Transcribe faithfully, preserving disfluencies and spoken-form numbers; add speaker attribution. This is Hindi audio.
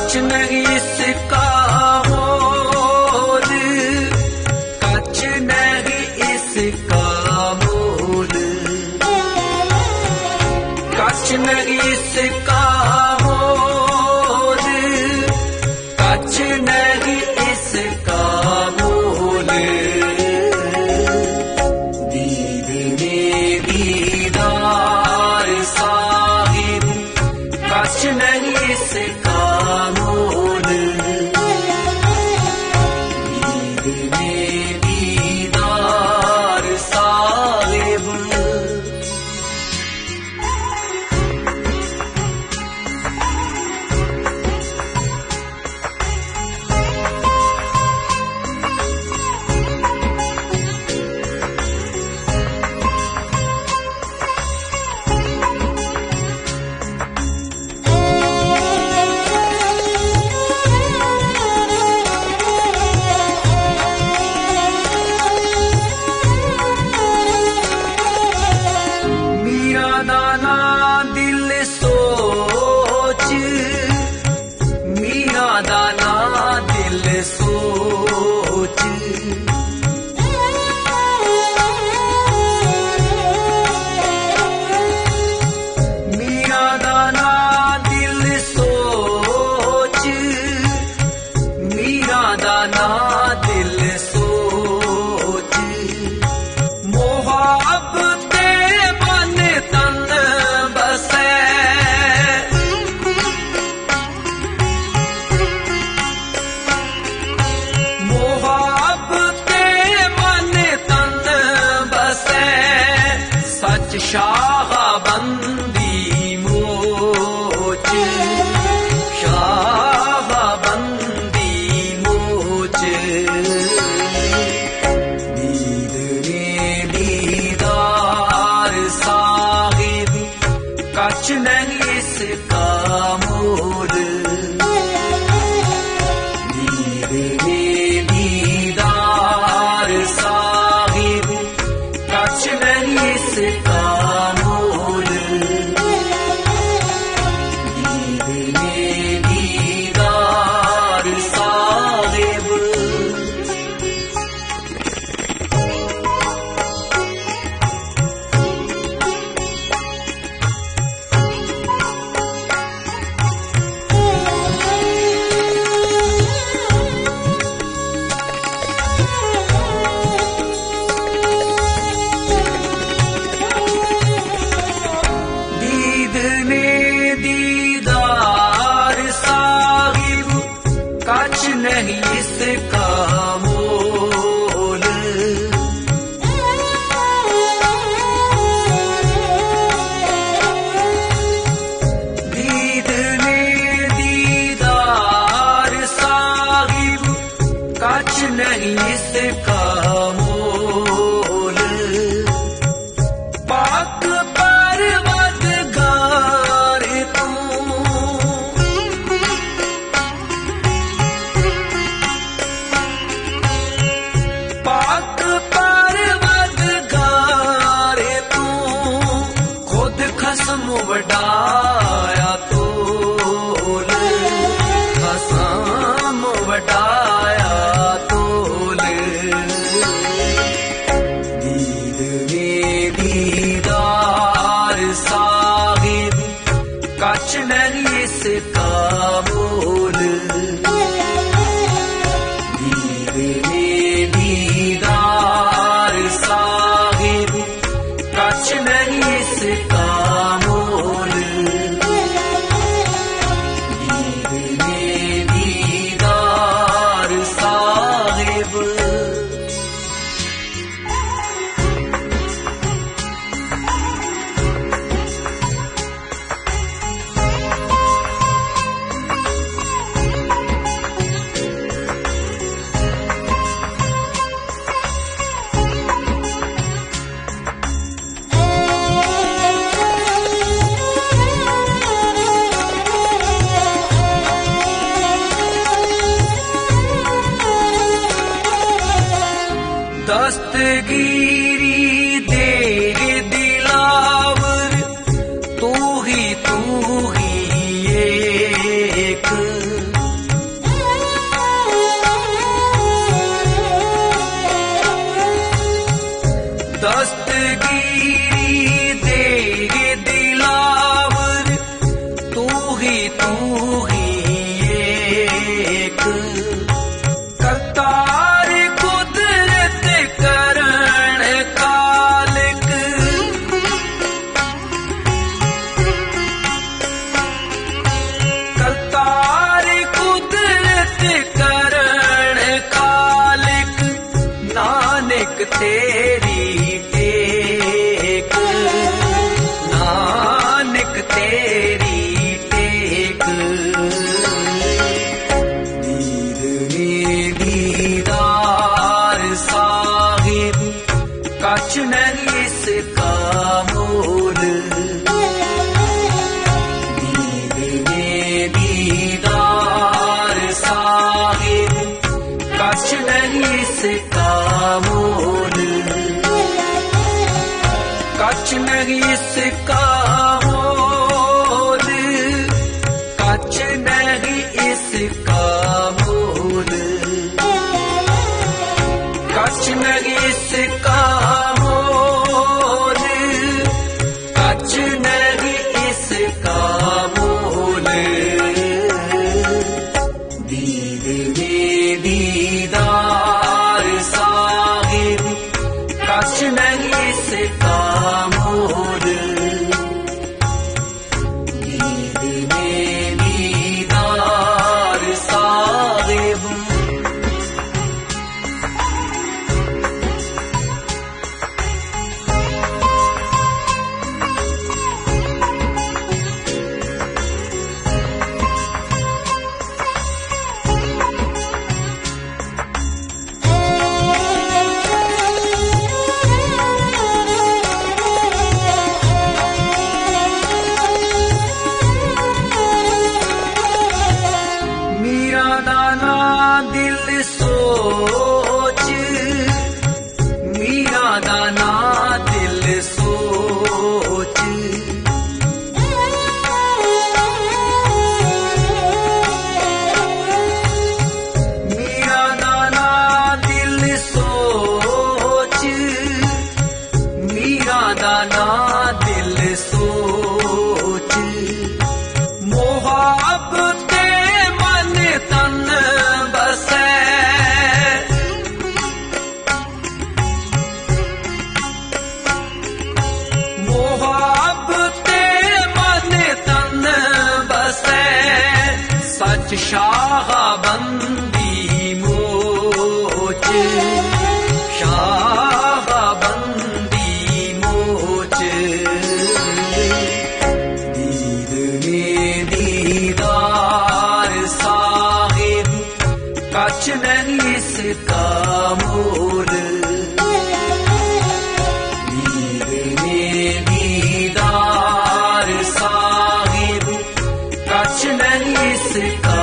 Speaker 1: कछ नहीं इसका मोल, कछ नहीं इसका मोल, कछ नहीं इसका मोल, कछ नहीं इसका मोल। दीद में दीदार साहिब, कछ नहीं इसका मोल। दीद में दीदार साहिब। शाह बंदी मोच, शाह बंदी मोच। दीद ने दीदार साहिब, कछ नहीं इसका मोल। दीद ने दीदार साहिब, कछ नहीं इसका नहीं इसका मोल। दीद ने दीदार साहिब, कछ नहीं इसका मोल। पाक वडाया तोल, खसम वडाया तोल। इसका मोल, कछ नहीं इसका मोल, कछ नहीं इसका मोल। दीद में दीदार साहिब, कछ नहीं इसका मोल। दीद में दीदार साहिब, दिल सोच, मीरा दाना दिल सोच। मीरा दाना दिल सोच, मीरा दाना दिल सोच। मोहब्बत मन तन बसे, मोहब्बत मन तन बसे। सच शाह बंदी मोच, शाह बंदी मोच। दीद में दीदार साहिब, कछ नहीं इसका मोल। दीद में दीदार साहिब, कछ नहीं इसका